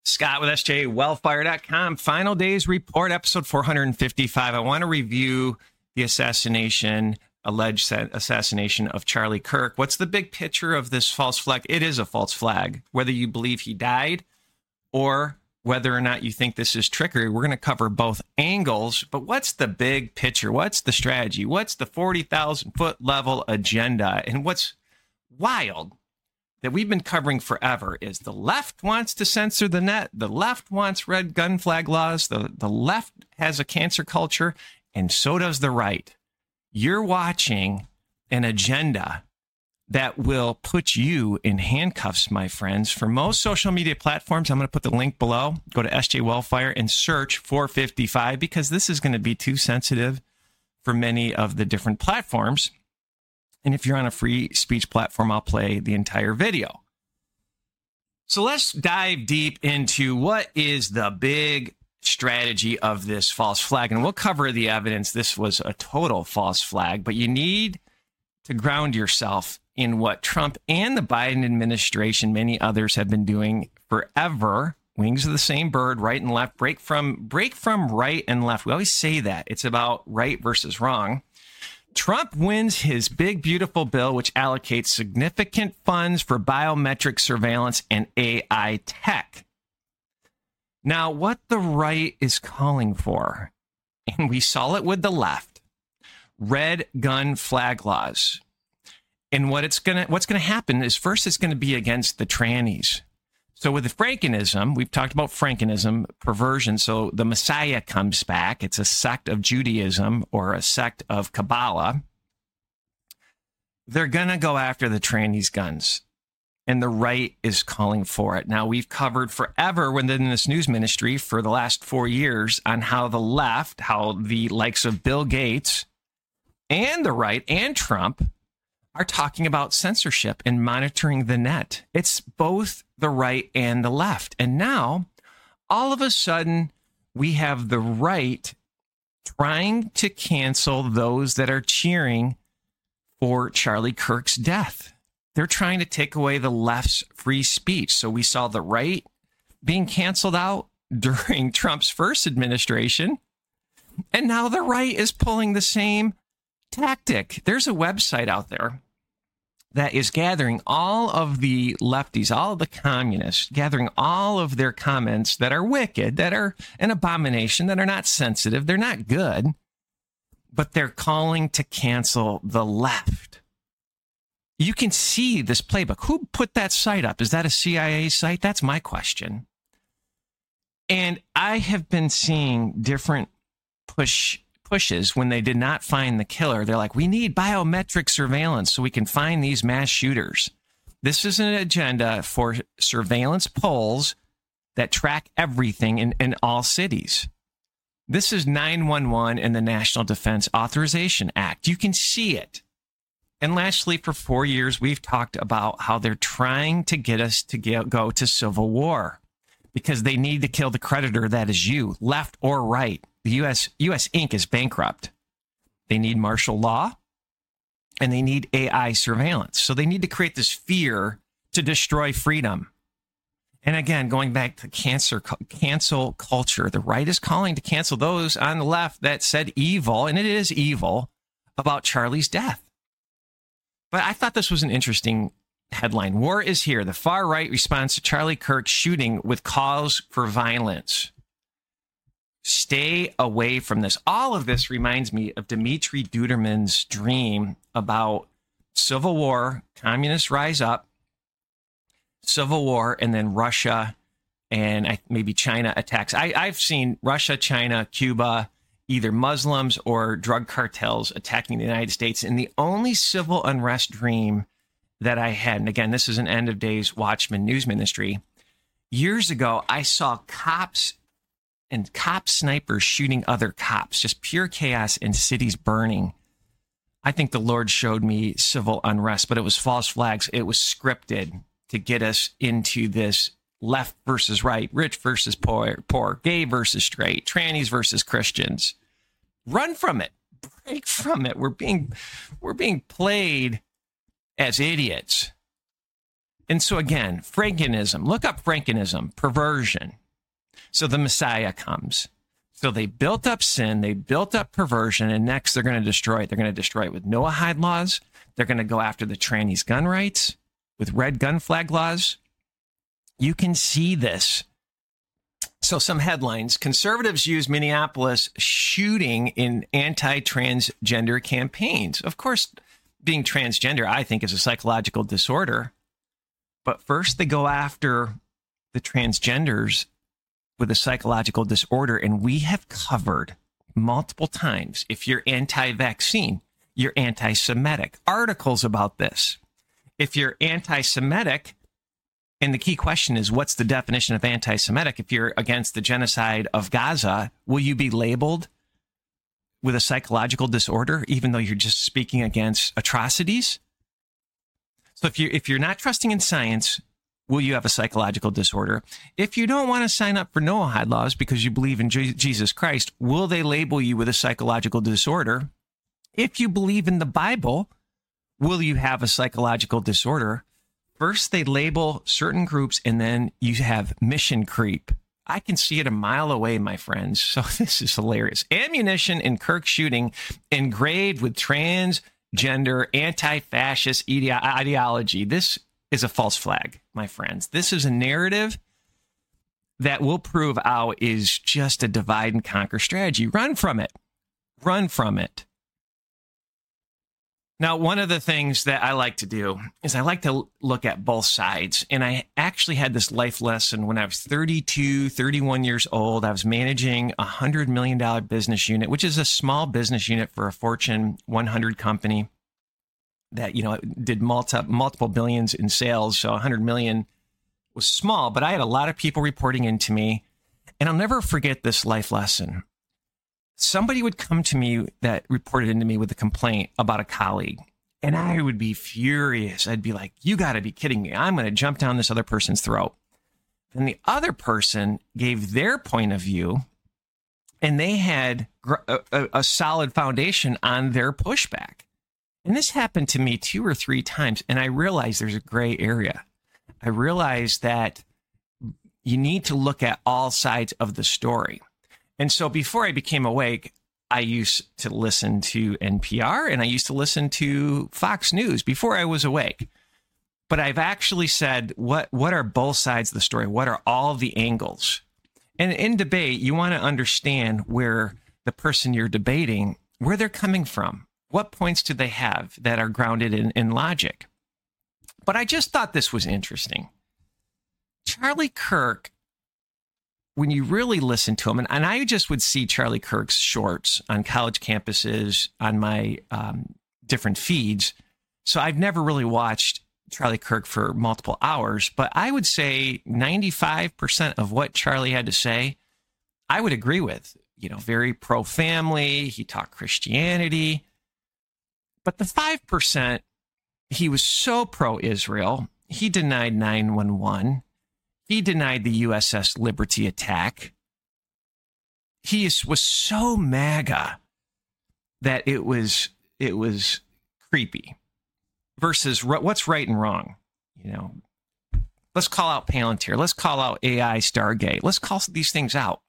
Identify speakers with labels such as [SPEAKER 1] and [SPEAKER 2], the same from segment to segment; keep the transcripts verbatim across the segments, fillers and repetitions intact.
[SPEAKER 1] Scott with S J Wellfire dot com. Final Days Report, episode four fifty-five. I want to review the assassination, alleged assassination of Charlie Kirk. What's the big picture of this false flag? It is a false flag, whether you believe he died or whether or not you think this is trickery. We're going to cover both angles, but what's the big picture? What's the strategy? What's the forty thousand foot level agenda? And what's wild that we've been covering forever is the left wants to censor the net. The left wants red gun flag laws. The, the left has a cancer culture, and so does the right. You're watching an agenda that will put you in handcuffs, my friends. For most social media platforms, I'm going to put the link below. Go to S J Wellfire and search four fifty-five because this is going to be too sensitive for many of the different platforms. And if you're on a free speech platform, I'll play the entire video. So let's dive deep into what is the big strategy of this false flag. And we'll cover the evidence. This was a total false flag, but you need to ground yourself in what Trump and the Biden administration, many others have been doing forever. Wings of the same bird, right and left, break from break from right and left. We always say that. It's about right versus wrong. Trump wins his big, beautiful bill, which allocates significant funds for biometric surveillance and A I tech. Now, what the right is calling for, and we saw it with the left, red gun flag laws. And what it's gonna, what's going to happen is first it's going to be against the trannies. So with the Frankenism, we've talked about Frankenism, perversion. So the Messiah comes back. It's a sect of Judaism or a sect of Kabbalah. They're going to go after the trannies' guns. And the right is calling for it. Now, we've covered forever within this news ministry for the last four years on how the left, how the likes of Bill Gates and the right and Trump are talking about censorship and monitoring the net. It's both the right and the left. And now, all of a sudden, we have the right trying to cancel those that are cheering for Charlie Kirk's death. They're trying to take away the left's free speech. So we saw the right being canceled out during Trump's first administration. And now the right is pulling the same tactic. There's a website out there that is gathering all of the lefties, all of the communists, gathering all of their comments that are wicked, that are an abomination, that are not sensitive, they're not good, but they're calling to cancel the left. You can see this playbook. Who put that site up? Is that a C I A site? That's my question. And I have been seeing different push pushes when they did not find the killer. They're like, we need biometric surveillance so we can find these mass shooters. This is an agenda for surveillance polls that track everything in, in all cities. This is nine one one and the National Defense Authorization Act. You can see it. And lastly, for four years, we've talked about how they're trying to get us to get, go to civil war because they need to kill the creditor that is you, left or right. The U S U S Incorporated is bankrupt. They need martial law and they need A I surveillance. So they need to create this fear to destroy freedom. And again, going back to cancer, cancel culture, the right is calling to cancel those on the left that said evil, and it is evil, about Charlie's death. But I thought this was an interesting headline. War is here. The far right responds to Charlie Kirk's shooting with calls for violence. Stay away from this. All of this reminds me of Dimitri Duderman's dream about civil war, communists rise up, civil war, and then Russia and maybe China attacks. I, I've seen Russia, China, Cuba, either Muslims or drug cartels attacking the United States. And the only civil unrest dream that I had, and again, this is an end of days Watchman news ministry. Years ago, I saw cops and cop snipers shooting other cops, just pure chaos and cities burning. I think the Lord showed me civil unrest, but it was false flags. It was scripted to get us into this left versus right, rich versus poor, poor, gay versus straight, trannies versus Christians. Run from it. Break from it. We're being, we're being played as idiots. And so again, Frankenism, look up Frankenism, perversion. So the Messiah comes. So they built up sin, they built up perversion, and next they're going to destroy it. They're going to destroy it with Noahide laws. They're going to go after the trannies' gun rights with red gun flag laws. You can see this. So some headlines. Conservatives use Minneapolis shooting in anti-transgender campaigns. Of course, being transgender, I think, is a psychological disorder. But first they go after the transgenders with a psychological disorder. And we have covered multiple times, if you're anti-vaccine, you're anti-Semitic. Articles about this. If you're anti-Semitic, and the key question is, what's the definition of anti-Semitic? If you're against the genocide of Gaza, will you be labeled with a psychological disorder, even though you're just speaking against atrocities? So if you're, if you're not trusting in science, will you have a psychological disorder? If you don't want to sign up for Noahide laws because you believe in Je- Jesus Christ, will they label you with a psychological disorder? If you believe in the Bible, will you have a psychological disorder? First, they label certain groups, and then you have mission creep. I can see it a mile away, my friends. So this is hilarious. Ammunition in Kirk shooting engraved with transgender anti-fascist ide- ideology. This is a false flag, my friends. This is a narrative that will prove out is just a divide and conquer strategy. Run from it. Run from it. Now, one of the things that I like to do is I like to look at both sides. And I actually had this life lesson when I was thirty-two, thirty-one years old. I was managing a one hundred million dollars business unit, which is a small business unit for a Fortune one hundred company that, you know, did multi, multiple billions in sales. So one hundred million was small, but I had a lot of people reporting into me. And I'll never forget this life lesson. Somebody would come to me that reported into me with a complaint about a colleague, and I would be furious. I'd be like, you got to be kidding me. I'm going to jump down this other person's throat. And the other person gave their point of view, and they had a, a, a solid foundation on their pushback. And this happened to me two or three times, and I realized there's a gray area. I realized that you need to look at all sides of the story. And so before I became awake, I used to listen to N P R and I used to listen to Fox News before I was awake. But I've actually said, what, what are both sides of the story? What are all the angles? And in debate, you want to understand where the person you're debating, where they're coming from. What points do they have that are grounded in, in logic? But I just thought this was interesting. Charlie Kirk, when you really listen to him, and, and I just would see Charlie Kirk's shorts on college campuses on my um, different feeds. So I've never really watched Charlie Kirk for multiple hours, but I would say ninety-five percent of what Charlie had to say, I would agree with. You know, very pro-family. He talked Christianity. But the five percent, he was so pro-Israel. He denied nine one one. He denied the U S S Liberty attack. He is, was so MAGA that it was it was creepy. Versus what's right and wrong. You know, let's call out Palantir. Let's call out A I Stargate. Let's call these things out.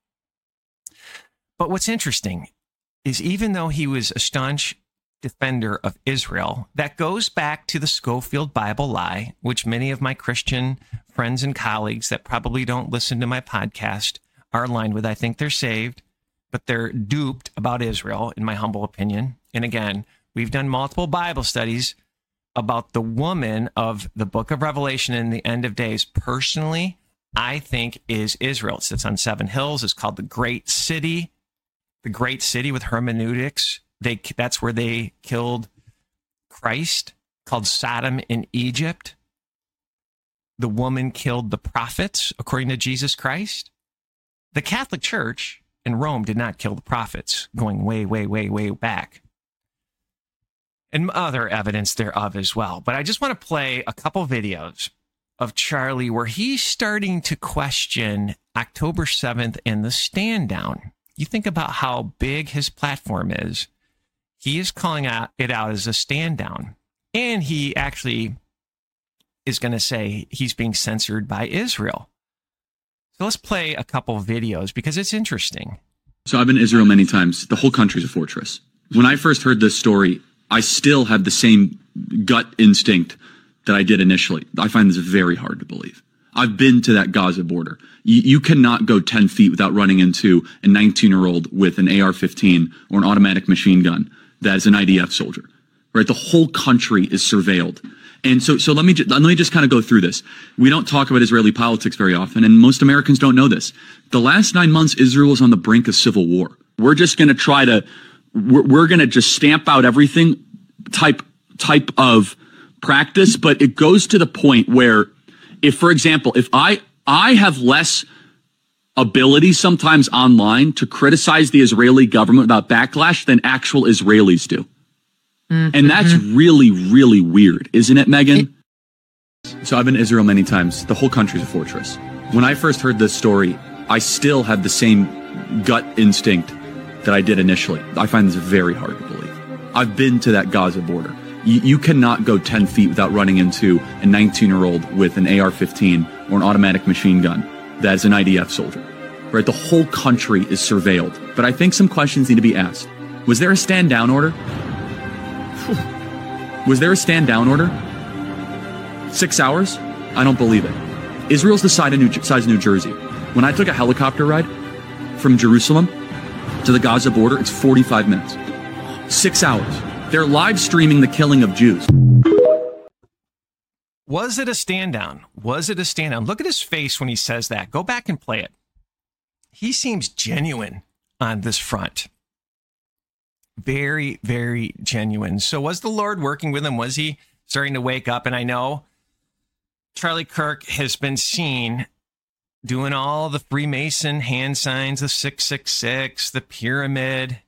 [SPEAKER 1] But what's interesting is even though he was a staunch defender of Israel, that goes back to the Schofield Bible lie, which many of my Christian friends and colleagues that probably don't listen to my podcast are aligned with. I think they're saved, but they're duped about Israel, in my humble opinion. And again, we've done multiple Bible studies about the woman of the book of Revelation in the end of days. Personally, I think is Israel. It sits on seven hills. It's called the Great City, the Great City with hermeneutics. They, that's where they killed Christ, called Sodom in Egypt. The woman killed the prophets, according to Jesus Christ. The Catholic Church in Rome did not kill the prophets, going way, way, way, way back. And other evidence thereof as well. But I just want to play a couple videos of Charlie where he's starting to question October seventh and the stand down. You think about how big his platform is. He is calling out it out as a stand down. And he actually is going to say he's being censored by Israel. So let's play a couple videos because it's interesting.
[SPEAKER 2] So I've been to Israel many times. The whole country's a fortress. When I first heard this story, I still have the same gut instinct that I did initially. I find this very hard to believe. I've been to that Gaza border. You, you cannot go ten feet without running into a nineteen-year-old with an A R fifteen or an automatic machine gun that is an I D F soldier, right? The whole country is surveilled. And so, so let me, ju- let me just kind of go through this. We don't talk about Israeli politics very often, and most Americans don't know this. The last nine months, Israel was on the brink of civil war. We're just going to try to, we're, we're going to just stamp out everything type, type of practice. But it goes to the point where if, for example, if I, I have less ability sometimes online to criticize the Israeli government without backlash than actual Israelis do. Mm-hmm. And that's really, really weird, isn't it, Megan? So I've been to Israel many times. The whole country's a fortress. When I first heard this story, I still have the same gut instinct that I did initially. I find this very hard to believe. I've been to that Gaza border. You, you cannot go ten feet without running into a nineteen-year-old with an A R fifteen or an automatic machine gun that is an I D F soldier, right? The whole country is surveilled. But I think some questions need to be asked. Was there a stand-down order? Was there a stand-down order? Six hours? I don't believe it. Israel's the size of New, size of New Jersey. When I took a helicopter ride from Jerusalem to the Gaza border, it's forty-five minutes. Six hours. They're live streaming the killing of Jews.
[SPEAKER 1] Was it a stand down? Was it a stand down? Look at his face when he says that. Go back and play it. He seems genuine on this front. Very, very genuine. So was the Lord working with him? Was he starting to wake up? And I know Charlie Kirk has been seen doing all the Freemason hand signs, the six six six, the pyramid.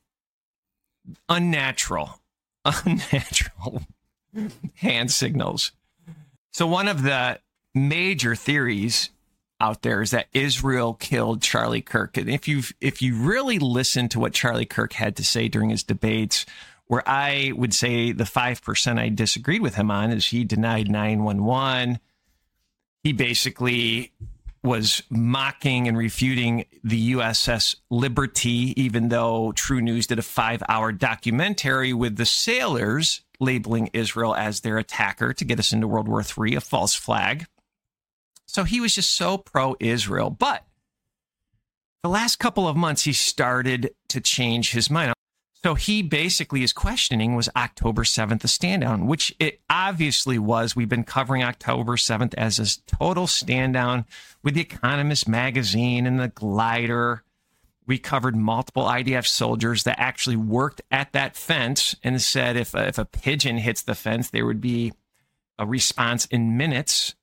[SPEAKER 1] Unnatural. Unnatural hand signals. So one of the major theories out there is that Israel killed Charlie Kirk. And if you if you really listen to what Charlie Kirk had to say during his debates, where I would say the five percent I disagreed with him on is he denied nine one one. He basically was mocking and refuting the U S S Liberty, even though True News did a five-hour documentary with the sailors labeling Israel as their attacker to get us into World War Three, a false flag. So he was just so pro-Israel. But the last couple of months, he started to change his mind. So he basically is questioning, was October seventh a stand down, which it obviously was. We've been covering October seventh as a total stand down with The Economist magazine and the glider. We covered multiple I D F soldiers that actually worked at that fence and said if, if a pigeon hits the fence, there would be a response in minutes.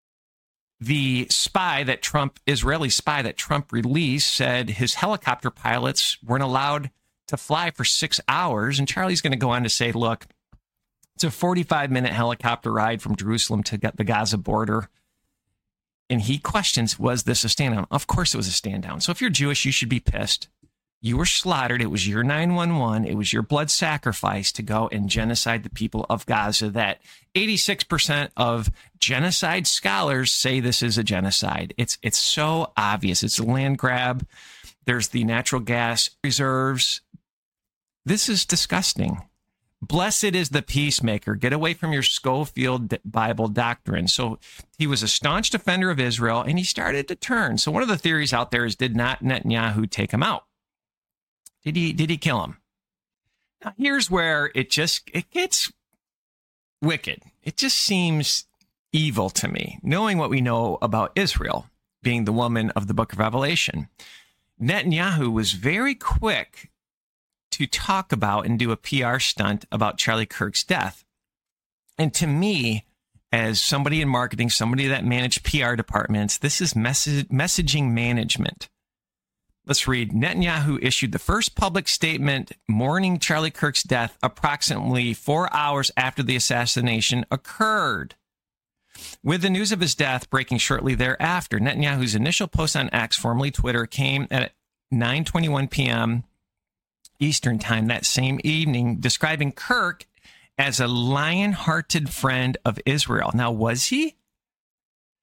[SPEAKER 1] The spy that Trump, Israeli spy that Trump released, said his helicopter pilots weren't allowed to fly for six hours. And Charlie's going to go on to say, look, it's a forty-five minute helicopter ride from Jerusalem to get the Gaza border. And he questions, was this a stand down? Of course it was a stand down. So if you're Jewish, you should be pissed. You were slaughtered. It was your nine one one. It was your blood sacrifice to go and genocide the people of Gaza. That eighty-six percent of genocide scholars say this is a genocide. It's it's so obvious. It's a land grab. There's the natural gas reserves. This is disgusting. Blessed is the peacemaker. Get away from your Schofield Bible doctrine. So he was a staunch defender of Israel, and he started to turn. So one of the theories out there is, did not Netanyahu take him out? Did he, did he kill him? Now, here's where it just, it gets wicked. It just seems evil to me, knowing what we know about Israel, being the woman of the book of Revelation. Netanyahu was very quick to talk about and do a P R stunt about Charlie Kirk's death. And to me, as somebody in marketing, somebody that managed P R departments, this is message, messaging management. Let's read. Netanyahu issued the first public statement mourning Charlie Kirk's death approximately four hours after the assassination occurred. With the news of his death breaking shortly thereafter, Netanyahu's initial post on X, formerly Twitter, came at nine twenty-one p.m. Eastern time that same evening, describing Kirk as a lion-hearted friend of Israel. Now, was he?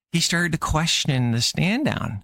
[SPEAKER 1] he started to question the stand down.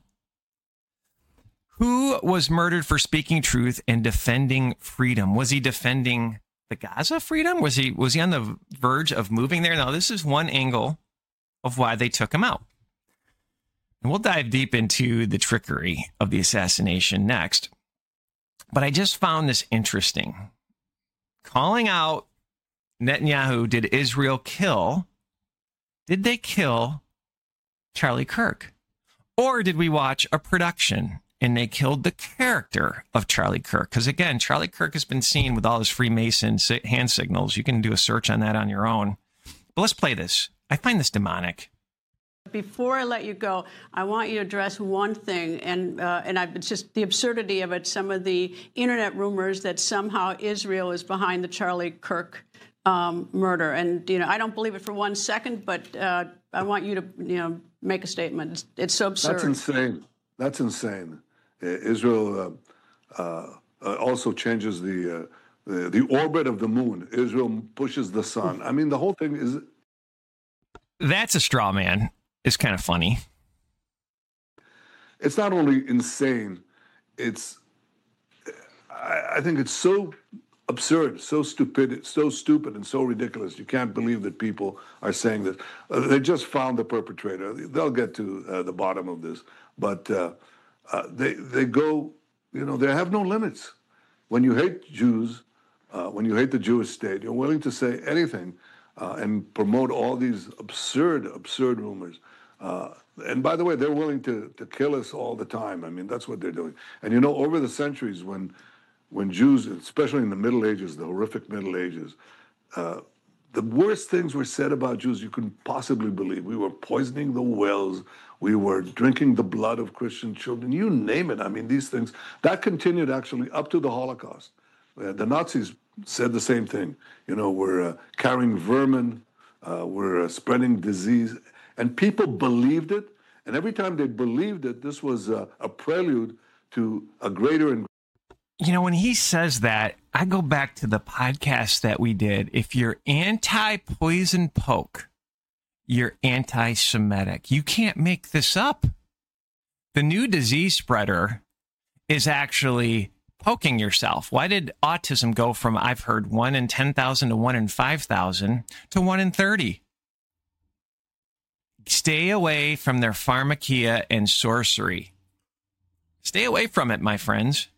[SPEAKER 1] Who was murdered for speaking truth and defending freedom? Was he defending the Gaza freedom? Was he was he on the verge of moving there? Now, this is one angle of why they took him out. And we'll dive deep into the trickery of the assassination next. But I just found this interesting. Calling out Netanyahu, did Israel kill? Did they kill Charlie Kirk? Or did we watch a production and they killed the character of Charlie Kirk? Because again, Charlie Kirk has been seen with all his Freemason hand signals. You can do a search on that on your own. But let's play this. I find this demonic.
[SPEAKER 3] Before I let you go, I want you to address one thing, and uh, and I've, it's just the absurdity of it. Some of the internet rumors that somehow Israel is behind the Charlie Kirk um, murder, and you know I don't believe it for one second. But uh, I want you to you know make a statement. It's, it's so absurd.
[SPEAKER 4] That's insane. That's insane. Israel uh, uh, also changes the, uh, the the orbit of the moon. Israel pushes the sun. I mean, the whole thing is.
[SPEAKER 1] That's a straw man. It's kind of funny.
[SPEAKER 4] It's not only insane, it's, I, I think it's so absurd, so stupid, so stupid and so ridiculous. You can't believe that people are saying this. Uh, they just found the perpetrator. They'll get to uh, the bottom of this. But uh, uh, they, they go, you know, they have no limits. When you hate Jews, uh, when you hate the Jewish state, you're willing to say anything uh, and promote all these absurd, absurd rumors. Uh, and by the way, they're willing to, to kill us all the time. I mean, that's what they're doing. And you know, over the centuries, when when Jews, especially in the Middle Ages, the horrific Middle Ages, uh, the worst things were said about Jews you couldn't possibly believe. We were poisoning the wells. We were drinking the blood of Christian children. You name it. I mean, these things, that continued actually up to the Holocaust. Uh, the Nazis said the same thing. You know, we're uh, carrying vermin. Uh, we're uh, spreading disease. And people believed it. And every time they believed it, this was a, a prelude to a greater and
[SPEAKER 1] You know, when he says that, I go back to the podcast that we did. If you're anti-poison poke, you're anti-Semitic. You can't make this up. The new disease spreader is actually poking yourself. Why did autism go from, I've heard, one in ten thousand to one in five thousand to one in thirty? Stay away from their pharmakia and sorcery. Stay away from it, my friends.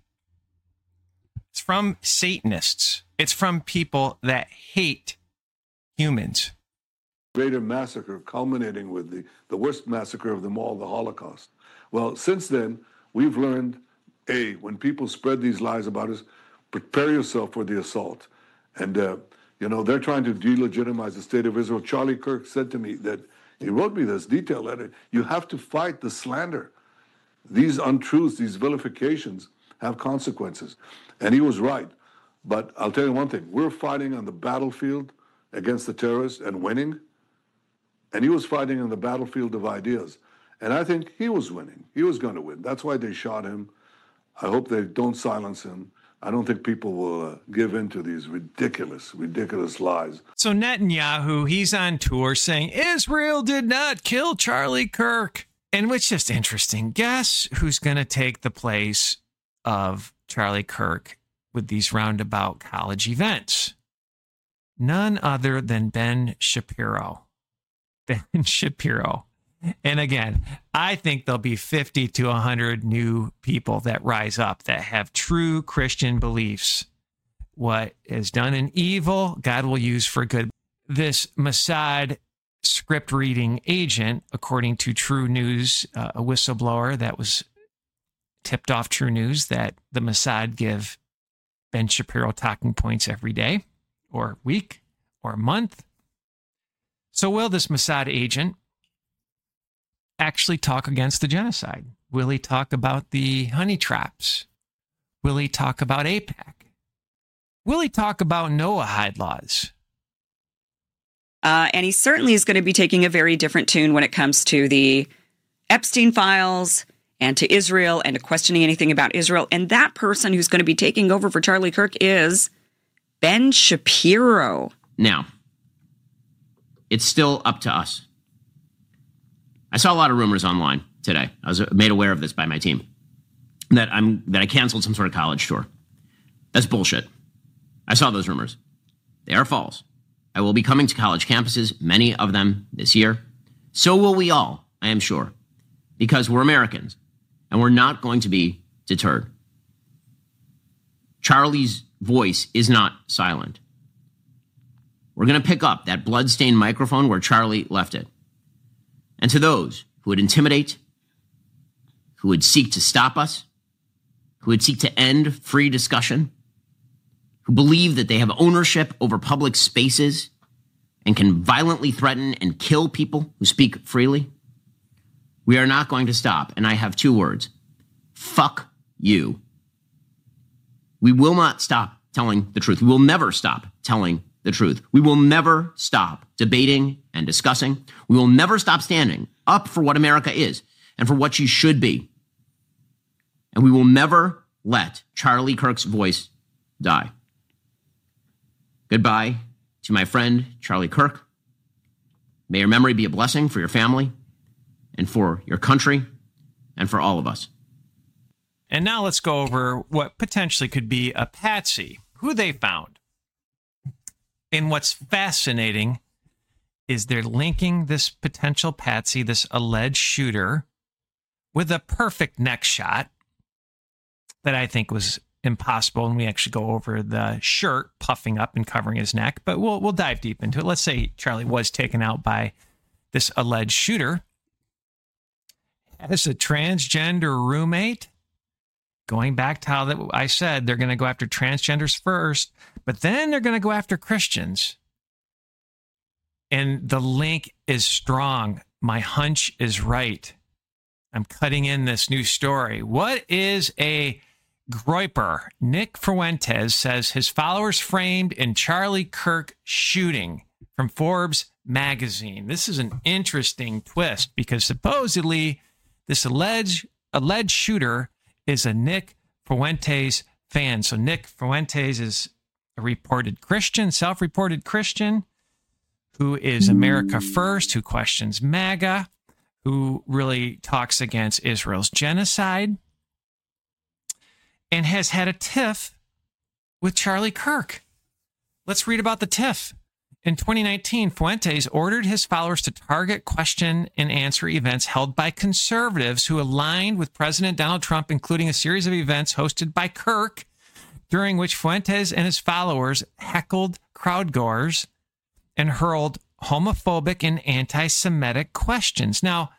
[SPEAKER 1] It's from Satanists. It's from people that hate humans.
[SPEAKER 4] Greater massacre culminating with the, the worst massacre of them all, the Holocaust. Well, since then, we've learned, A, when people spread these lies about us, prepare yourself for the assault. And, uh, you know, they're trying to delegitimize the state of Israel. Charlie Kirk said to me that, he wrote me this detailed letter, you have to fight the slander. These untruths, these vilifications have consequences. And he was right. But I'll tell you one thing, we're fighting on the battlefield against the terrorists and winning. And he was fighting on the battlefield of ideas. And I think he was winning. He was going to win. That's why they shot him. I hope they don't silence him. I don't think people will uh, give in to these ridiculous, ridiculous lies.
[SPEAKER 1] So Netanyahu, he's on tour saying Israel did not kill Charlie Kirk. And what's just interesting, guess who's going to take the place of Charlie Kirk with these roundabout college events? None other than Ben Shapiro. Ben Shapiro. And again, I think there'll be fifty to one hundred new people that rise up that have true Christian beliefs. What is done in evil, God will use for good. This Mossad script reading agent, according to True News, uh, a whistleblower that was tipped off True News that the Mossad give Ben Shapiro talking points every day or week or month. So will this Mossad agent actually talk against the genocide? Will he talk about the honey traps? Will he talk about AIPAC? Will he talk about Noahide laws?
[SPEAKER 5] Uh, and he certainly is going to be taking a very different tune when it comes to the Epstein files and to Israel and to questioning anything about Israel. And that person who's going to be taking over for Charlie Kirk is Ben Shapiro.
[SPEAKER 6] Now, it's still up to us. I saw a lot of rumors online today. I was made aware of this by my team that I'm that I canceled some sort of college tour. That's bullshit. I saw those rumors. They are false. I will be coming to college campuses, many of them this year. So will we all, I am sure, because we're Americans and we're not going to be deterred. Charlie's voice is not silent. We're going to pick up that bloodstained microphone where Charlie left it. And to those who would intimidate, who would seek to stop us, who would seek to end free discussion, who believe that they have ownership over public spaces and can violently threaten and kill people who speak freely, we are not going to stop. And I have two words. Fuck you. We will not stop telling the truth. We will never stop telling the truth. We will never stop debating and discussing. We will never stop standing up for what America is and for what she should be. And we will never let Charlie Kirk's voice die. Goodbye to my friend, Charlie Kirk. May your memory be a blessing for your family and for your country and for all of us.
[SPEAKER 1] And now let's go over what potentially could be a patsy, who they found. And what's fascinating is they're linking this potential patsy, this alleged shooter, with a perfect neck shot that I think was impossible. And we actually go over the shirt puffing up and covering his neck, but we'll we'll dive deep into it. Let's say Charlie was taken out by this alleged shooter. As a transgender roommate, going back to how that I said they're going to go after transgenders first, but then they're going to go after Christians. And the link is strong. My hunch is right. I'm cutting in this new story. What is a groyper? Nick Fuentes says his followers framed in Charlie Kirk shooting from Forbes magazine. This is an interesting twist because supposedly this alleged alleged shooter is a Nick Fuentes fan. So Nick Fuentes is a reported Christian, self-reported Christian, who is America First, who questions MAGA, who really talks against Israel's genocide, and has had a tiff with Charlie Kirk. Let's read about the tiff. In twenty nineteen, Fuentes ordered his followers to target question and answer events held by conservatives who aligned with President Donald Trump, including a series of events hosted by Kirk, during which Fuentes and his followers heckled crowdgoers and hurled homophobic and anti-Semitic questions. Now,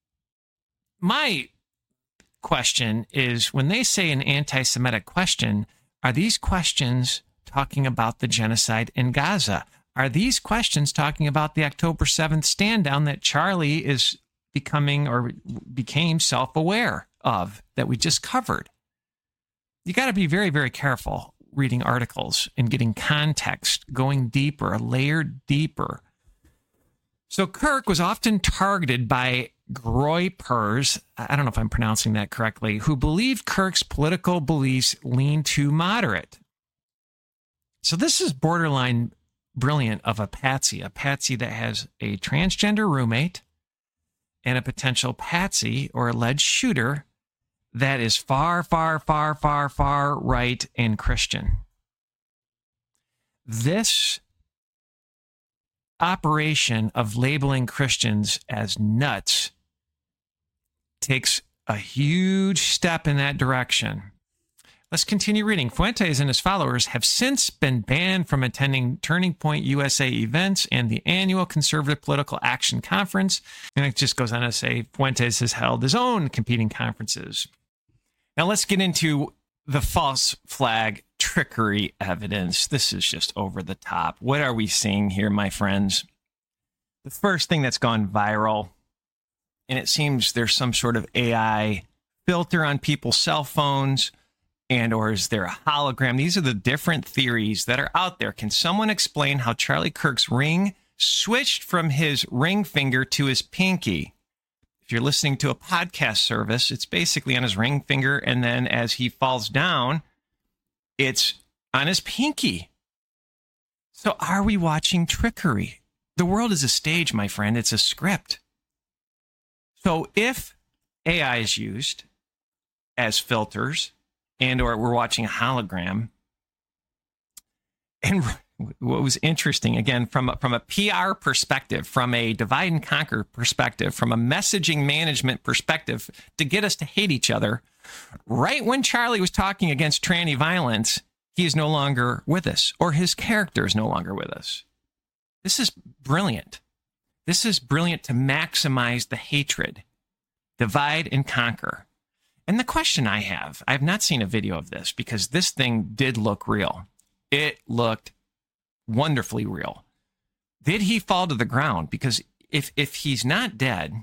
[SPEAKER 1] my question is, when they say an anti-Semitic question, are these questions talking about the genocide in Gaza? Are these questions talking about the October seventh stand down that Charlie is becoming or became self-aware of that we just covered? You got to be very, very careful reading articles and getting context, going deeper, layered deeper. So Kirk was often targeted by groypers, I don't know if I'm pronouncing that correctly, who believed Kirk's political beliefs leaned too moderate. So this is borderline brilliant of a patsy, a patsy that has a transgender roommate and a potential patsy or alleged shooter that is far, far, far, far, far right and Christian. This operation of labeling Christians as nuts takes a huge step in that direction. Let's continue reading. Fuentes and his followers have since been banned from attending Turning Point U S A events and the annual Conservative Political Action Conference. And it just goes on to say Fuentes has held his own competing conferences. Now let's get into the false flag trickery evidence. This is just over the top. What are we seeing here, my friends? The first thing that's gone viral, and it seems there's some sort of A I filter on people's cell phones, and or is there a hologram? These are the different theories that are out there. Can someone explain how Charlie Kirk's ring switched from his ring finger to his pinky? If you're listening to a podcast service, it's basically on his ring finger, and then as he falls down, it's on his pinky. So are we watching trickery? The world is a stage, my friend. It's a script. So if A I is used as filters and or we're watching a hologram, and what was interesting, again, from a, from a P R perspective, from a divide and conquer perspective, from a messaging management perspective, to get us to hate each other, right when Charlie was talking against tranny violence, he is no longer with us, or his character is no longer with us. This is brilliant. This is brilliant to maximize the hatred, divide and conquer. And the question I have, I have not seen a video of this because this thing did look real. It looked wonderfully real. Did he fall to the ground? Because if if he's not dead,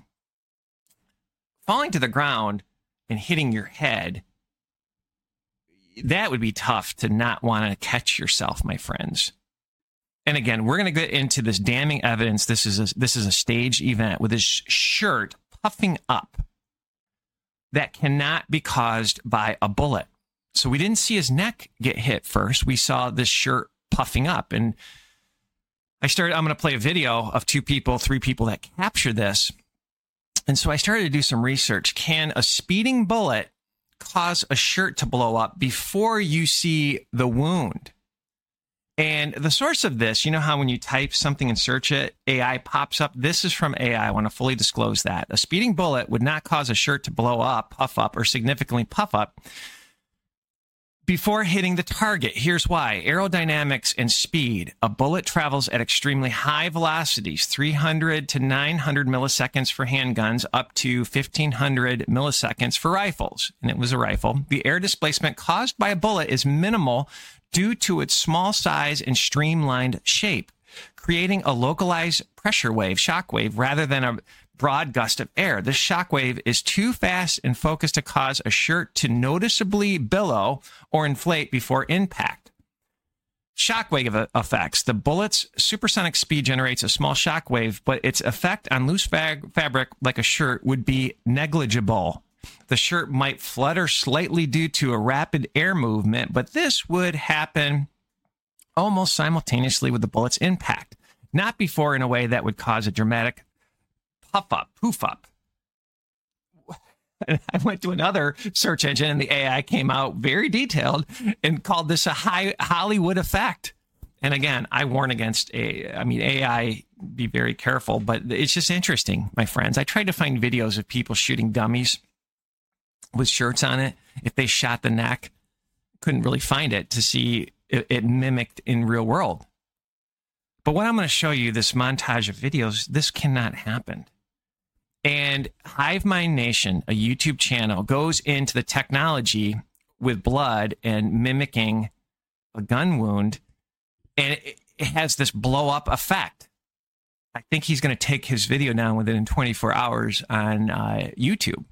[SPEAKER 1] falling to the ground and hitting your head, that would be tough to not want to catch yourself, my friends. And again, we're going to get into this damning evidence. This is a, this is a staged event with his shirt puffing up that cannot be caused by a bullet. So we didn't see his neck get hit first. We saw this shirt puffing up. And I started, I'm going to play a video of two people, three people that captured this. And so I started to do some research. Can a speeding bullet cause a shirt to blow up before you see the wound? And the source of this, you know how when you type something and search it, A I pops up? This is from A I. I want to fully disclose that. A speeding bullet would not cause a shirt to blow up, puff up, or significantly puff up before hitting the target. Here's why. Aerodynamics and speed. A bullet travels at extremely high velocities, three hundred to nine hundred milliseconds for handguns, up to fifteen hundred milliseconds for rifles. And it was a rifle. The air displacement caused by a bullet is minimal due to its small size and streamlined shape, creating a localized pressure wave, shock wave, rather than a broad gust of air. This shock wave is too fast and focused to cause a shirt to noticeably billow or inflate before impact. Shockwave effects. The bullet's supersonic speed generates a small shock wave, but its effect on loose fag- fabric like a shirt would be negligible. The shirt might flutter slightly due to a rapid air movement, but this would happen almost simultaneously with the bullet's impact, not before in a way that would cause a dramatic puff up, poof up. I went to another search engine and the A I came out very detailed and called this a high Hollywood effect. And again, I warn against a, I mean, A I, be very careful, but it's just interesting, my friends. I tried to find videos of people shooting dummies with shirts on it. If they shot the neck, couldn't really find it to see it, it mimicked in real world. But what I'm going to show you, this montage of videos, this cannot happen. And Hive Mind Nation, a YouTube channel, goes into the technology with blood and mimicking a gun wound, and it, it has this blow up effect. I think he's going to take his video down within twenty-four hours on uh, YouTube.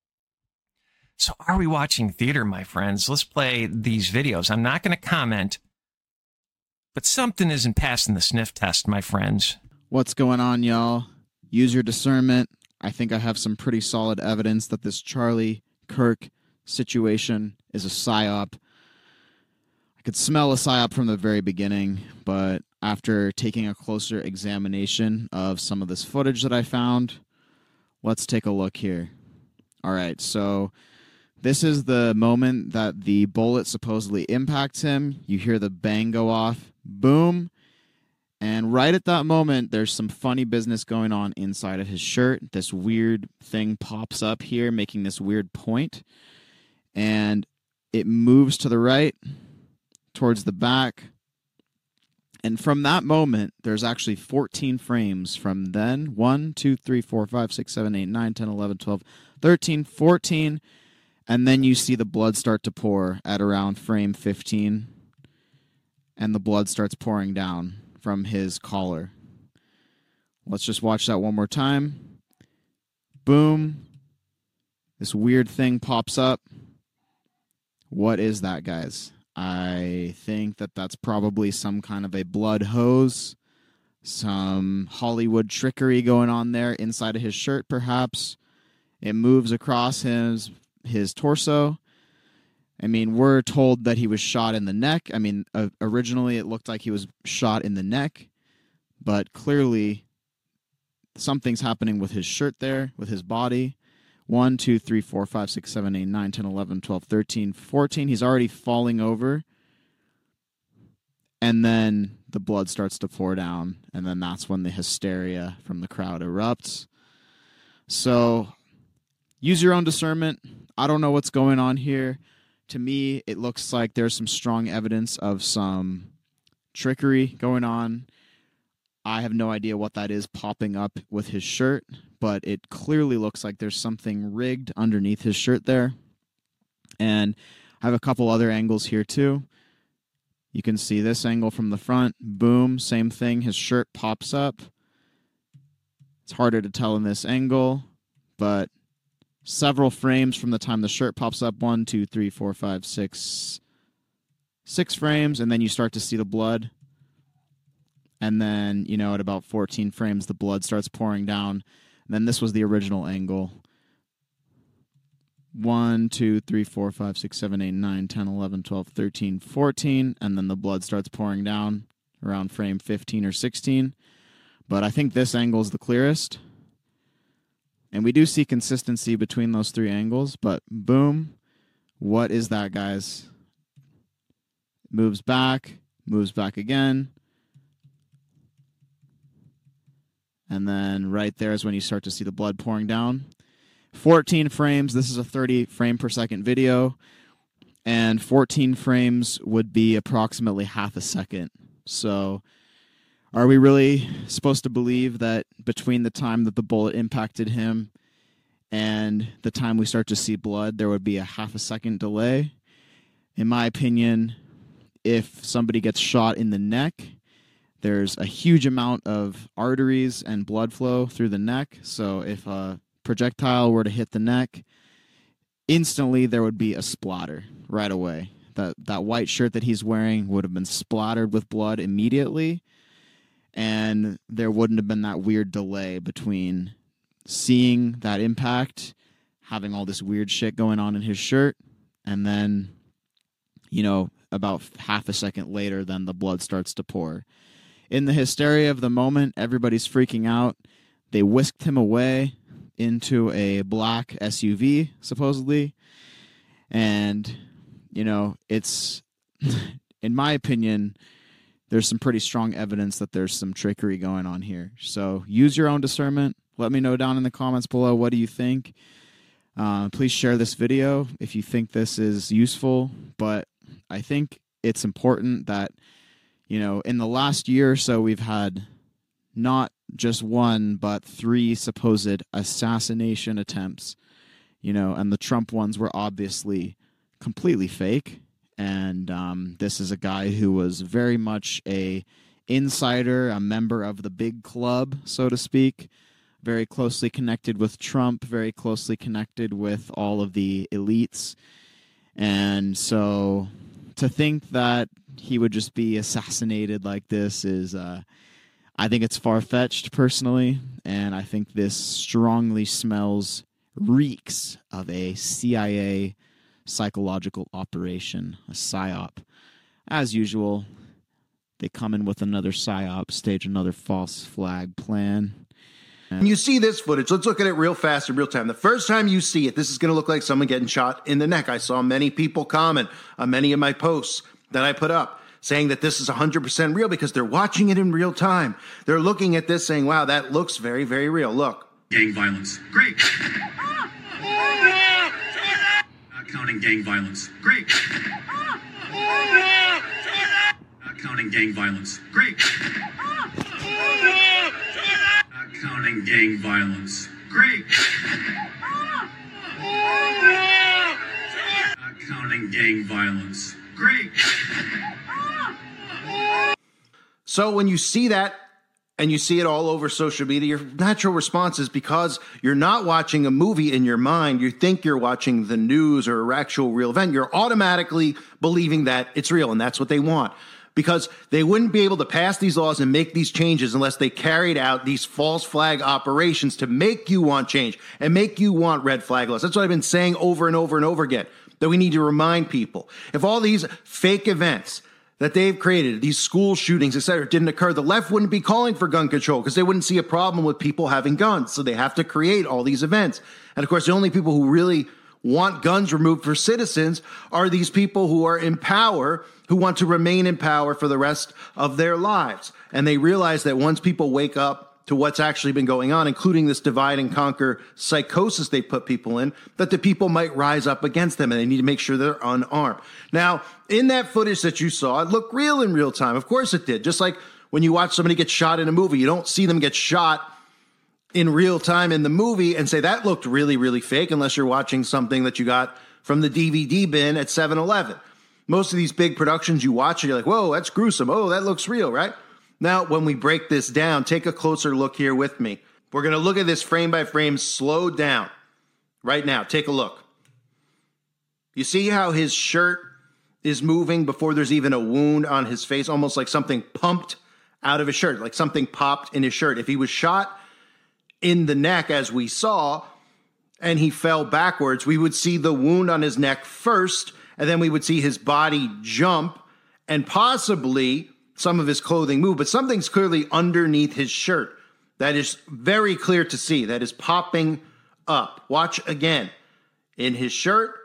[SPEAKER 1] So are we watching theater, my friends? Let's play these videos. I'm not going to comment, but something isn't passing the sniff test, my friends.
[SPEAKER 7] What's going on, y'all? Use your discernment. I think I have some pretty solid evidence that this Charlie Kirk situation is a psyop. I could smell a psyop from the very beginning, but after taking a closer examination of some of this footage that I found, let's take a look here. All right, so this is the moment that the bullet supposedly impacts him. You hear the bang go off, boom. And right at that moment, there's some funny business going on inside of his shirt. This weird thing pops up here, making this weird point. And it moves to the right, towards the back. And from that moment, there's actually fourteen frames from then. one, two, three, four, five, six, seven, eight, nine, ten, eleven, twelve, thirteen, fourteen. And then you see the blood start to pour at around frame fifteen. And the blood starts pouring down from his collar. Let's just watch that one more time. Boom. This weird thing pops up. What is that, guys? I think that that's probably some kind of a blood hose. Some Hollywood trickery going on there inside of his shirt, perhaps. It moves across his his torso. I mean, we're told that he was shot in the neck. I mean, uh, originally it looked like he was shot in the neck, but clearly something's happening with his shirt there, with his body. one, two, three, four, five, six, seven, eight, nine, ten, eleven, twelve, thirteen, fourteen. He's already falling over. And then the blood starts to pour down. And then that's when the hysteria from the crowd erupts. So use your own discernment. I don't know what's going on here. To me, it looks like there's some strong evidence of some trickery going on. I have no idea what that is popping up with his shirt, but it clearly looks like there's something rigged underneath his shirt there. And I have a couple other angles here too. You can see this angle from the front. Boom, same thing. His shirt pops up. It's harder to tell in this angle, but several frames from the time the shirt pops up. One, two, three, four, five, six, six frames, and then you start to see the blood. And then, you know, at about fourteen frames, the blood starts pouring down. And then this was the original angle. one, two, three, four, five, six, seven, eight, nine, ten, eleven, twelve, thirteen, fourteen. And then the blood starts pouring down around frame fifteen or sixteen. But I think this angle is the clearest. And we do see consistency between those three angles. But boom. What is that, guys? Moves back. Moves back again. And then right there is when you start to see the blood pouring down. fourteen frames. This is a thirty frame per second video. And fourteen frames would be approximately half a second. So are we really supposed to believe that between the time that the bullet impacted him and the time we start to see blood, there would be a half a second delay? In my opinion, if somebody gets shot in the neck, there's a huge amount of arteries and blood flow through the neck. So if a projectile were to hit the neck, instantly there would be a splatter right away. That that white shirt that he's wearing would have been splattered with blood immediately, and there wouldn't have been that weird delay between seeing that impact, having all this weird shit going on in his shirt, and then, you know, about half a second later, then the blood starts to pour. In the hysteria of the moment, everybody's freaking out. They whisked him away into a black S U V, supposedly. And, you know, it's, in my opinion, there's some pretty strong evidence that there's some trickery going on here. So use your own discernment. Let me know down in the comments below, what do you think? Uh, please share this video if you think this is useful. But I think it's important that, you know, in the last year or so, we've had not just one, but three supposed assassination attempts, you know, and the Trump ones were obviously completely fake. And um, this is a guy who was very much a insider, a member of the big club, so to speak, very closely connected with Trump, very closely connected with all of the elites. And so to think that he would just be assassinated like this is, uh, I think it's far-fetched personally, and I think this strongly smells, reeks of a C I A psychological operation, a psyop. As usual, they come in with another psyop, stage another false flag plan.
[SPEAKER 8] When you see this footage, let's look at it real fast in real time. The first time you see it, this is going to look like someone getting shot in the neck. I saw many people comment on many of my posts that I put up saying that this is one hundred percent real because they're watching it in real time. They're looking at this saying, wow, that looks very, very real. Look.
[SPEAKER 2] Gang violence. Great. Not counting gang violence. Great. Not counting gang violence. Great. Not counting gang violence. Great. Not counting gang violence. Great.
[SPEAKER 8] So when you see that and you see it all over social media, your natural response is because you're not watching a movie in your mind, you think you're watching the news or an actual real event, you're automatically believing that it's real, and that's what they want. Because they wouldn't be able to pass these laws and make these changes unless they carried out these false flag operations to make you want change and make you want red flag laws. That's what I've been saying over and over and over again, that we need to remind people. If all these fake events that they've created, these school shootings, et cetera, didn't occur, the left wouldn't be calling for gun control because they wouldn't see a problem with people having guns. So they have to create all these events. And of course, the only people who really want guns removed for citizens are these people who are in power, who want to remain in power for the rest of their lives. And they realize that once people wake up to what's actually been going on, including this divide and conquer psychosis they put people in, that the people might rise up against them and they need to make sure they're unarmed. Now, in that footage that you saw, it looked real in real time. Of course it did. Just like when you watch somebody get shot in a movie, you don't see them get shot in real time in the movie and say that looked really, really fake unless you're watching something that you got from the D V D bin at seven eleven. Most of these big productions you watch, you're like, whoa, that's gruesome. Oh, that looks real, right? Now, when we break this down, take a closer look here with me. We're going to look at this frame by frame, slowed down. Right now, take a look. You see how his shirt is moving before there's even a wound on his face, almost like something pumped out of his shirt, like something popped in his shirt. If he was shot in the neck, as we saw, and he fell backwards, we would see the wound on his neck first, and then we would see his body jump and possibly some of his clothing move, but something's clearly underneath his shirt. That is very clear to see. That is popping up. Watch again. In his shirt,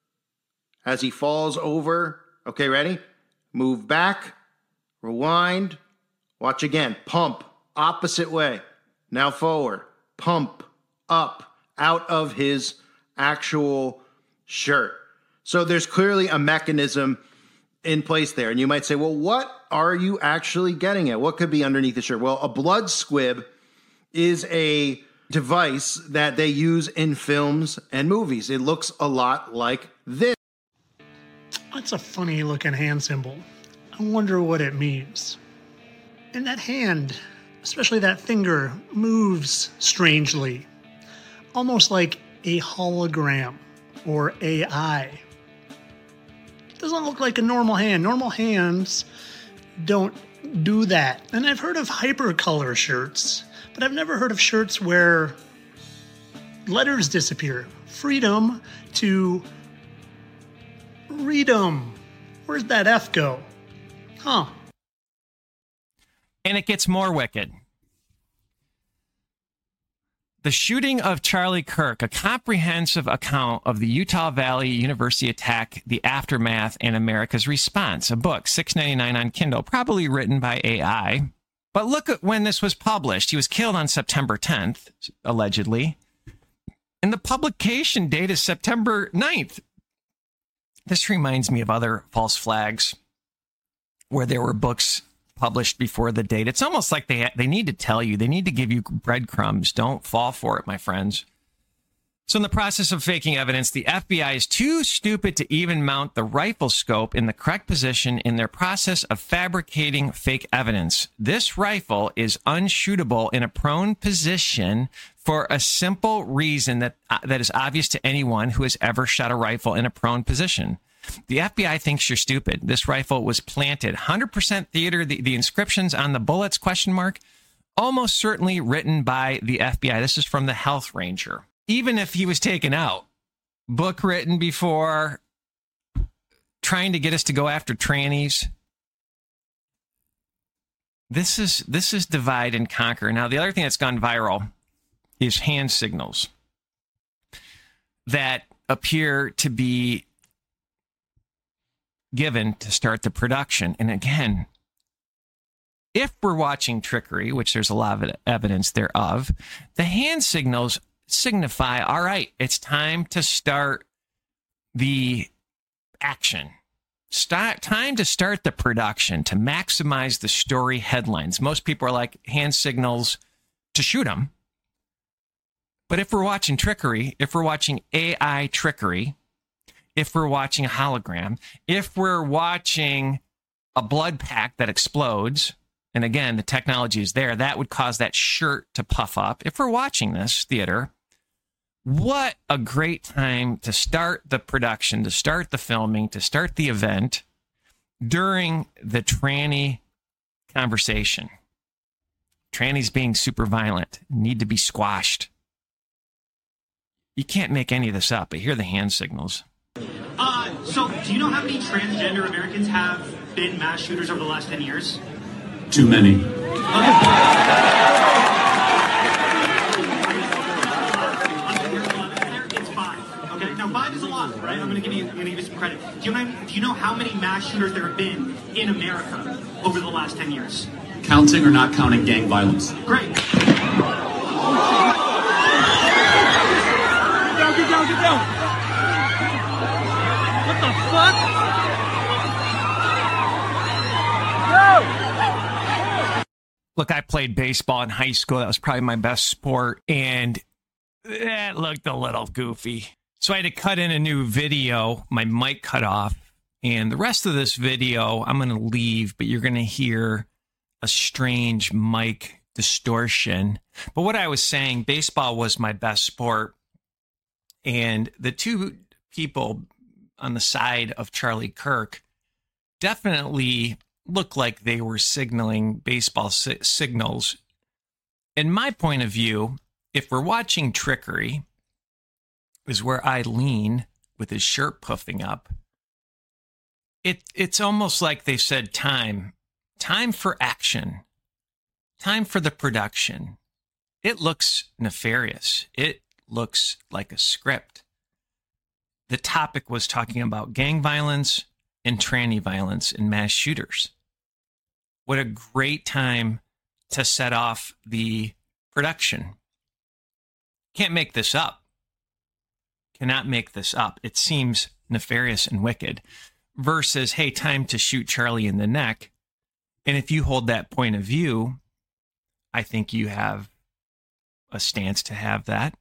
[SPEAKER 8] as he falls over. Okay, ready? Move back. Rewind. Watch again. Pump. Opposite way. Now forward. Pump. Up. Out of his actual shirt. So there's clearly a mechanism in place there. And you might say, well, what are you actually getting at? What could be underneath the shirt? Well, a blood squib is a device that they use in films and movies. It looks a lot like this.
[SPEAKER 9] That's a funny looking hand symbol. I wonder what it means. And that hand, especially that finger, moves strangely. Almost like a hologram or A I. Doesn't look like a normal hand. Normal hands don't do that. And I've heard of hypercolor shirts, but I've never heard of shirts where letters disappear. Freedom to freedom. Where's that F go? Huh.
[SPEAKER 1] And it gets more wicked. The Shooting of Charlie Kirk, a comprehensive account of the Utah Valley University attack, the aftermath, and America's response. A book, six ninety-nine on Kindle, probably written by A I. But look at when this was published. He was killed on September tenth, allegedly. And the publication date is September ninth. This reminds me of other false flags where there were books published before the date. It's almost like they they need to tell you. They need to give you breadcrumbs. Don't fall for it, my friends. So in the process of faking evidence, the F B I is too stupid to even mount the rifle scope in the correct position in their process of fabricating fake evidence. This rifle is unshootable in a prone position for a simple reason that uh, that is obvious to anyone who has ever shot a rifle in a prone position. The F B I thinks you're stupid. This rifle was planted. one hundred percent theater. The, the inscriptions on the bullets, question mark, almost certainly written by the F B I. This is from the Health Ranger. Even if he was taken out, book written before, trying to get us to go after trannies. This is this is divide and conquer. Now, the other thing that's gone viral is hand signals that appear to be given to start the production. And again, if we're watching trickery, which there's a lot of evidence thereof, the hand signals signify, all right, it's time to start the action. Start, time to start the production, to maximize the story headlines. Most people are like, hand signals to shoot them. But if we're watching trickery, if we're watching A I trickery, if we're watching a hologram, if we're watching a blood pack that explodes, and again, the technology is there, that would cause that shirt to puff up. If we're watching this theater, what a great time to start the production, to start the filming, to start the event during the tranny conversation. Trannies being super violent, need to be squashed. You can't make any of this up, but here are the hand signals.
[SPEAKER 10] Uh, so do you know how many transgender Americans have been mass shooters over the last ten years?
[SPEAKER 2] Too many.
[SPEAKER 10] It's five. Okay, now five is a lot, right? I'm going to give you, I'm going to give you some credit. Do you know? Do you know how many mass shooters there have been in America over the last ten years?
[SPEAKER 2] Counting or not counting gang violence?
[SPEAKER 10] Great.
[SPEAKER 11] Get down, get down, get down. What the fuck?
[SPEAKER 1] Look, I played baseball in high school. That was probably my best sport, and that looked a little goofy. So I had to cut in a new video. My mic cut off, and the rest of this video, I'm going to leave, but you're going to hear a strange mic distortion. But what I was saying, baseball was my best sport, and the two people on the side of Charlie Kirk definitely looked like they were signaling baseball si- signals. In my point of view, if we're watching trickery, is where I lean with his shirt puffing up. It it's almost like they said time, time for action, time for the production. It looks nefarious. It looks like a script. The topic was talking about gang violence and tranny violence and mass shooters. What a great time to set off the production. Can't make this up. Cannot make this up. It seems nefarious and wicked. Versus, hey, time to shoot Charlie in the neck. And if you hold that point of view, I think you have a stance to have that.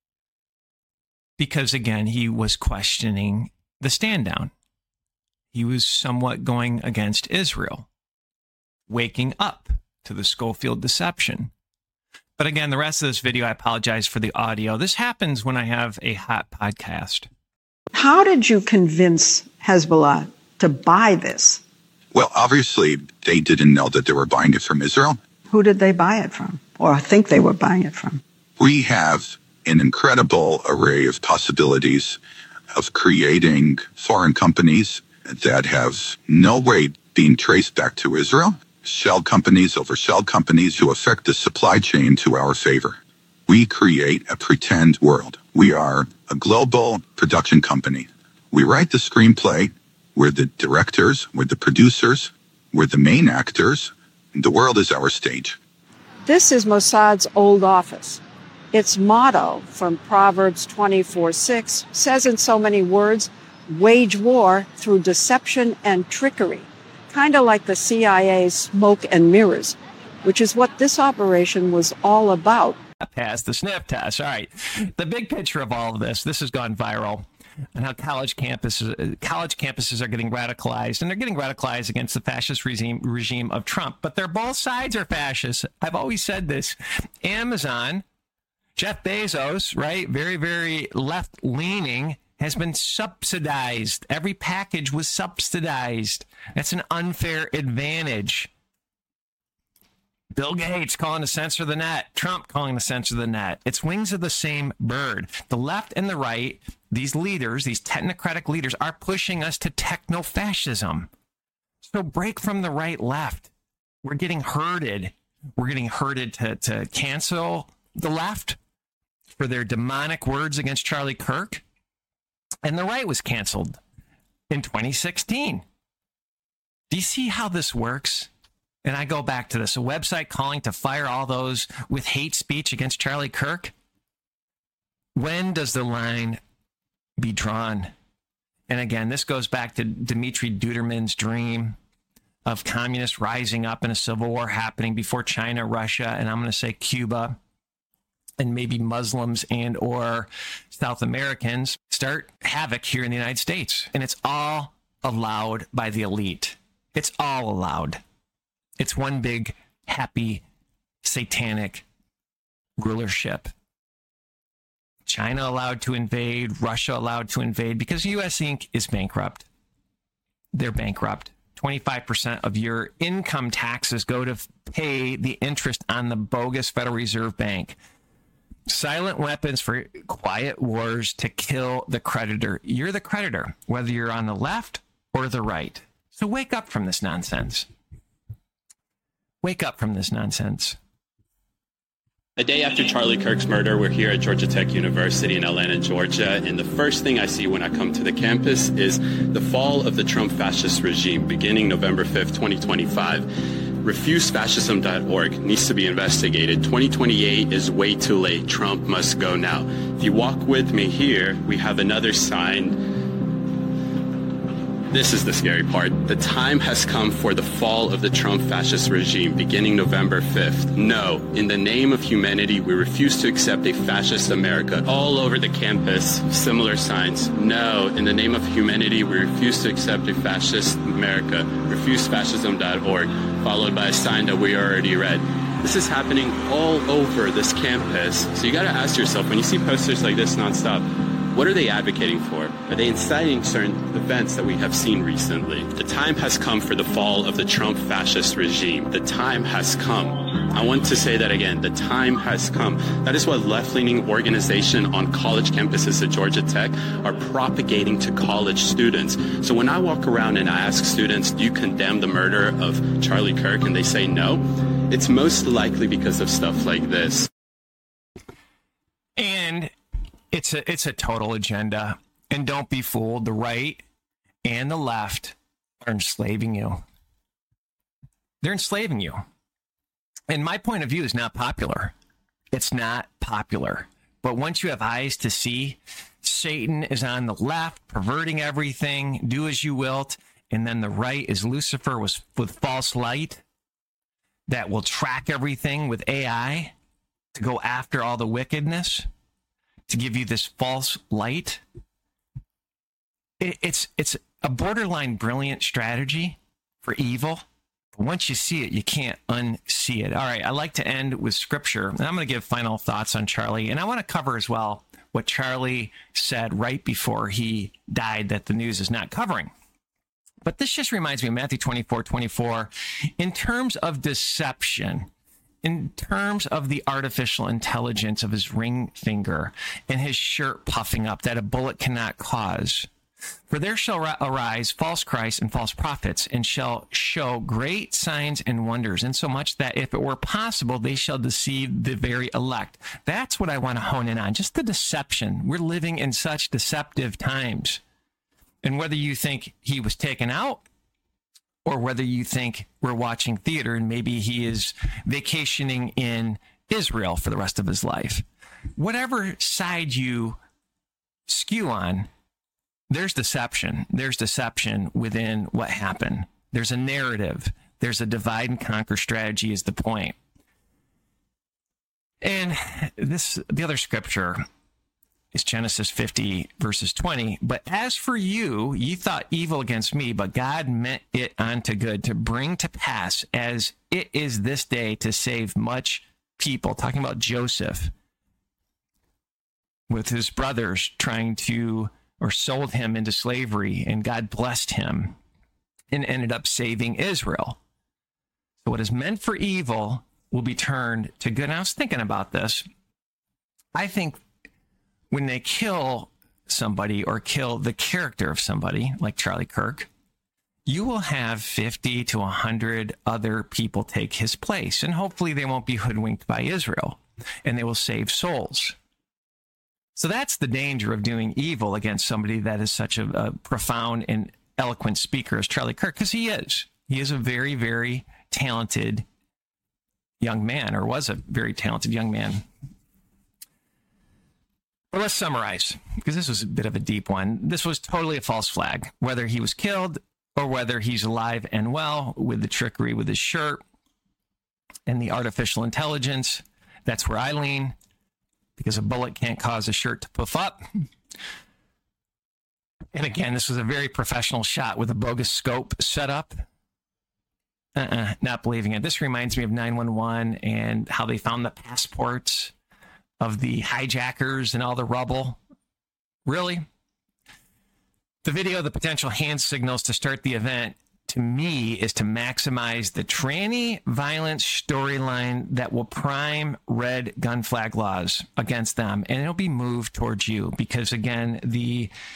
[SPEAKER 1] Because again, he was questioning the stand down. He was somewhat going against Israel, waking up to the Schofield deception. But again, the rest of this video, I apologize for the audio. This happens when I have a hot podcast.
[SPEAKER 12] How did you convince Hezbollah to buy this?
[SPEAKER 13] Well, obviously, they didn't know that they were buying it from Israel.
[SPEAKER 12] Who did they buy it from, or think they were buying it from?
[SPEAKER 13] We have an incredible array of possibilities of creating foreign companies that have no way being traced back to Israel. Shell companies over shell companies who affect the supply chain to our favor. We create a pretend world. We are a global production company. We write the screenplay. We're the directors. We're the producers. We're the main actors. The world is our stage.
[SPEAKER 12] This is Mossad's old office. Its motto from Proverbs twenty-four six says in so many words, wage war through deception and trickery. Kind of like the C I A's smoke and mirrors, which is what this operation was all about.
[SPEAKER 1] Pass the sniff test. All right. The big picture of all of this, this has gone viral, and how college campuses, college campuses are getting radicalized, and they're getting radicalized against the fascist regime, regime of Trump. But they're both sides are fascist. I've always said this. Amazon, Jeff Bezos, right? Very, very left-leaning, has been subsidized. Every package was subsidized. That's an unfair advantage. Bill Gates calling to censor the net. Trump calling to censor the net. It's wings of the same bird. The left and the right, these leaders, these technocratic leaders, are pushing us to techno-fascism. So break from the right left. We're getting herded. We're getting herded to, to cancel the left for their demonic words against Charlie Kirk. And the right was canceled in twenty sixteen. Do you see how this works? And I go back to this, a website calling to fire all those with hate speech against Charlie Kirk. When does the line be drawn? And again, this goes back to Dmitry Duderman's dream of communists rising up and a civil war happening before China, Russia, and I'm going to say Cuba, and maybe Muslims and or South Americans start havoc here in the United States. And it's all allowed by the elite. It's all allowed. It's one big, happy, satanic rulership. China allowed to invade, Russia allowed to invade, because U S Incorporated is bankrupt. They're bankrupt. twenty-five percent of your income taxes go to pay the interest on the bogus Federal Reserve Bank. Silent weapons for quiet wars to kill the creditor. You're the creditor, whether you're on the left or the right. So wake up from this nonsense. Wake up from this nonsense.
[SPEAKER 14] A day after Charlie Kirk's murder, we're here at Georgia Tech University in Atlanta, Georgia, and the first thing I see when I come to the campus is the fall of the Trump fascist regime beginning November fifth, twenty twenty-five. refuse fascism dot org needs to be investigated. twenty twenty-eight is way too late. Trump must go now. If you walk with me here, we have another sign. This is the scary part. The time has come for the fall of the Trump fascist regime beginning November fifth. No, in the name of humanity, we refuse to accept a fascist America. All over the campus, similar signs. No, in the name of humanity, we refuse to accept a fascist America. refuse fascism dot org, followed by a sign that we already read. This is happening all over this campus. So you got to ask yourself, when you see posters like this nonstop, what are they advocating for? Are they inciting certain events that we have seen recently? The time has come for the fall of the Trump fascist regime. The time has come. I want to say that again. The time has come. That is what left-leaning organizations on college campuses at Georgia Tech are propagating to college students. So when I walk around and I ask students, do you condemn the murder of Charlie Kirk? And they say no, it's most likely because of stuff like this.
[SPEAKER 1] And It's a it's a total agenda. And don't be fooled. The right and the left are enslaving you. They're enslaving you. And my point of view is not popular. It's not popular. But once you have eyes to see, Satan is on the left, perverting everything, do as you wilt. And then the right is Lucifer with, with false light that will track everything with A I to go after all the wickedness, to give you this false light. It, it's it's a borderline brilliant strategy for evil. But once you see it, you can't unsee it. All right, I like to end with scripture. And I'm going to give final thoughts on Charlie. And I want to cover as well what Charlie said right before he died that the news is not covering. But this just reminds me of Matthew twenty-four twenty-four. In terms of deception, in terms of the artificial intelligence of his ring finger and his shirt puffing up that a bullet cannot cause. For there shall arise false Christs and false prophets, and shall show great signs and wonders, insomuch that if it were possible, they shall deceive the very elect. That's what I want to hone in on, just the deception. We're living in such deceptive times. And whether you think he was taken out, or whether you think we're watching theater and maybe he is vacationing in Israel for the rest of his life. Whatever side you skew on, there's deception. There's deception within what happened. There's a narrative. There's a divide and conquer strategy is the point. And this, the other scripture is Genesis fifty, verses twenty. But as for you, ye thought evil against me, but God meant it unto good, to bring to pass as it is this day, to save much people. Talking about Joseph with his brothers trying to, or sold him into slavery, and God blessed him and ended up saving Israel. So what is meant for evil will be turned to good. And I was thinking about this. I think when they kill somebody or kill the character of somebody like Charlie Kirk, you will have fifty to one hundred other people take his place. And hopefully they won't be hoodwinked by Israel and they will save souls. So that's the danger of doing evil against somebody that is such a, a profound and eloquent speaker as Charlie Kirk, because he is. He is a very, very talented young man, or was a very talented young man. Well, let's summarize, because this was a bit of a deep one. This was totally a false flag, whether he was killed or whether he's alive and well, with the trickery with his shirt and the artificial intelligence. That's where I lean, because a bullet can't cause a shirt to puff up. And again, this was a very professional shot with a bogus scope set up. Uh-uh, not believing it. This reminds me of nine one one and how they found the passports of the hijackers and all the rubble. Really? The video of the potential hand signals to start the event, to me, is to maximize the tranny violence storyline that will prime red gun flag laws against them. And it'll be moved towards you because, again, the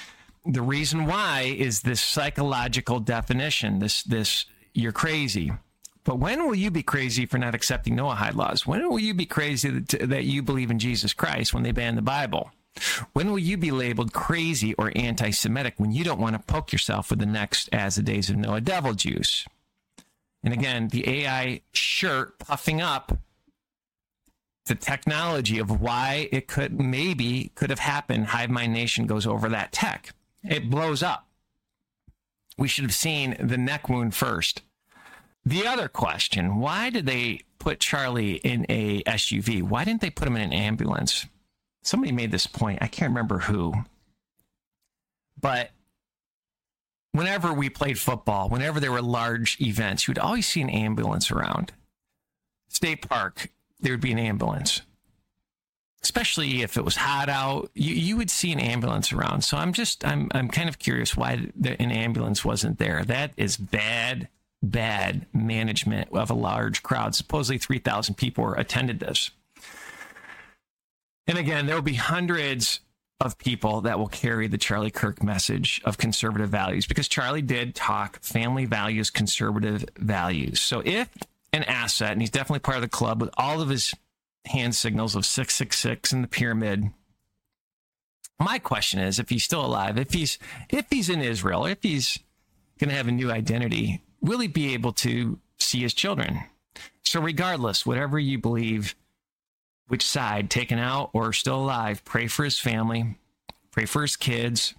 [SPEAKER 1] the reason why is this psychological definition, this, this, you're crazy. But when will you be crazy for not accepting Noahide laws? When will you be crazy that, that you believe in Jesus Christ when they ban the Bible? When will you be labeled crazy or anti-Semitic when you don't want to poke yourself with the next As the Days of Noah devil juice? And again, the A I shirt puffing up the technology of why it could maybe could have happened. Hive Mind Nation goes over that tech. It blows up. We should have seen the neck wound first. The other question, why did they put Charlie in a S U V? Why didn't they put him in an ambulance? Somebody made this point. I can't remember who. But whenever we played football, whenever there were large events, you would always see an ambulance around. State Park, there would be an ambulance. Especially if it was hot out, you, you would see an ambulance around. So I'm just, I'm, I'm kind of curious why the, an ambulance wasn't there. That is bad, bad management of a large crowd. Supposedly three thousand people attended this. And again, there will be hundreds of people that will carry the Charlie Kirk message of conservative values, because Charlie did talk family values, conservative values. So if an asset, and he's definitely part of the club with all of his hand signals of six six six and the pyramid. My question is, if he's still alive, if he's if he's in Israel, if he's going to have a new identity, will he be able to see his children? So regardless, whatever you believe, which side, taken out or still alive, pray for his family, pray for his kids,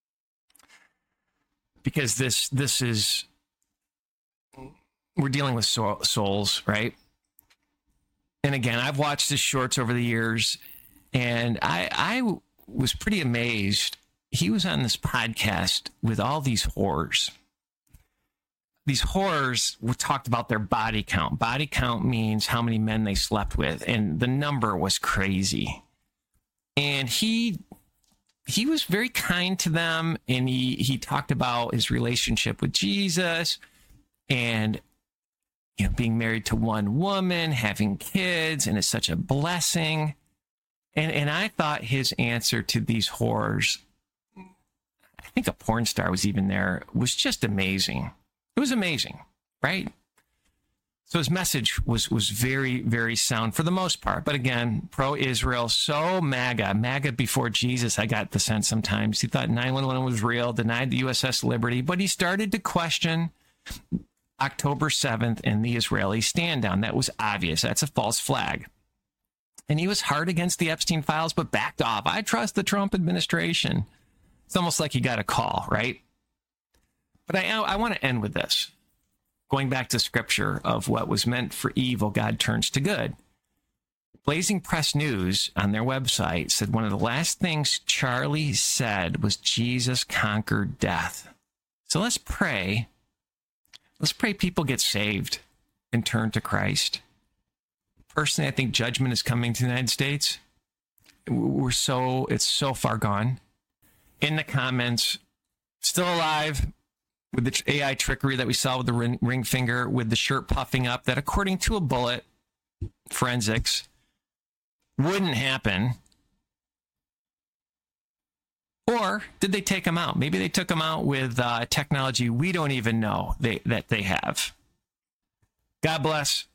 [SPEAKER 1] because this this is, we're dealing with souls, right? And again, I've watched his shorts over the years, and I, I was pretty amazed. He was on this podcast with all these whores. These whores talked about their body count. Body count means how many men they slept with, and the number was crazy. And he he was very kind to them, and he, he talked about his relationship with Jesus, and you know, being married to one woman, having kids, and it's such a blessing. And and I thought his answer to these whores, I think a porn star was even there, was just amazing. It was amazing, right? So his message was was very, very sound for the most part. But again, pro-Israel, so MAGA, MAGA before Jesus, I got the sense sometimes. He thought nine one one was real, denied the U S S Liberty, but he started to question October seventh and the Israeli stand down. That was obvious. That's a false flag. And he was hard against the Epstein files, but backed off. I trust the Trump administration. It's almost like he got a call, right? But I, I want to end with this. Going back to scripture of what was meant for evil, God turns to good. Blazing Press News on their website said one of the last things Charlie said was Jesus conquered death. So let's pray. Let's pray people get saved and turn to Christ. Personally, I think judgment is coming to the United States. We're so, it's so far gone. In the comments, still alive with the A I trickery that we saw with the ring, ring finger, with the shirt puffing up, that according to a bullet, forensics, wouldn't happen. Or did they take him out? Maybe they took him out with uh, technology we don't even know they, that they have. God bless.